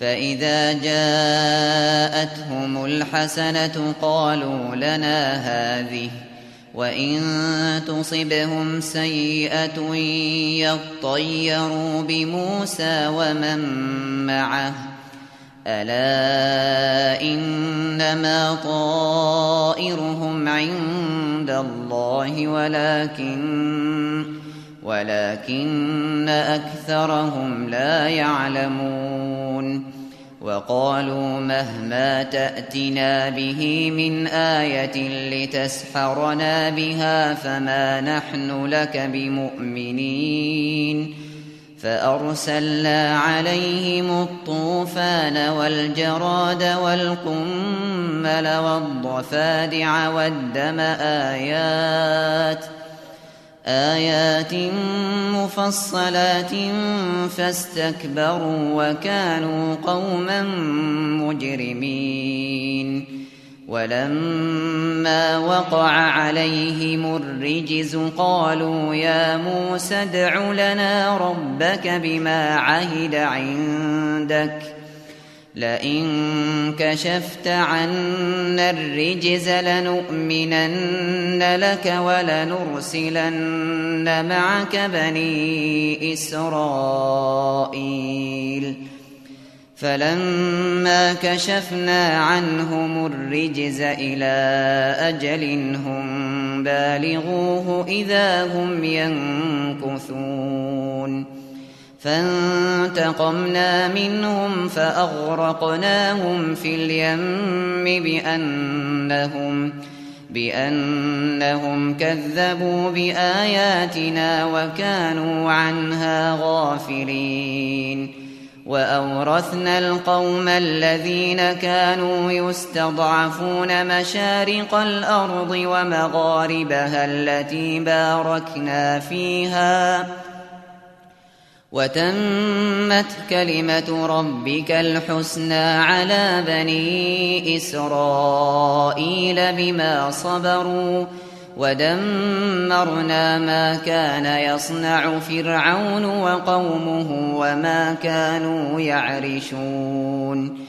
فإذا جاءتهم الحسنة قالوا لنا هذه، وإن تصبهم سيئة يطيروا بموسى ومن معه، ألا إنما طائرهم عند الله ولكن أكثرهم لا يعلمون. وقالوا مهما تأتنا به من آية لتسحرنا بها فما نحن لك بمؤمنين. فأرسلنا عليهم الطوفان والجراد والقمل والضفادع والدم آيات مفصلات فاستكبروا وكانوا قوما مجرمين. ولما وقع عليهم الرجز قالوا يا موسى ادع لنا ربك بما عهد عندك لئن كشفت عنا الرجز لنؤمنن لك ولنرسلن معك بني إسرائيل. فلما كشفنا عنهم الرجز إلى أجل هم بالغوه إذا هم ينكثون. فانتقمنا منهم فأغرقناهم في اليم بأنهم كذبوا بآياتنا وكانوا عنها غافلين. وأورثنا القوم الذين كانوا يستضعفون مشارق الأرض ومغاربها التي باركنا فيها وتمت كلمة ربك الحسنى على بني إسرائيل بما صبروا ودمرنا ما كان يصنع فرعون وقومه وما كانوا يعرشون.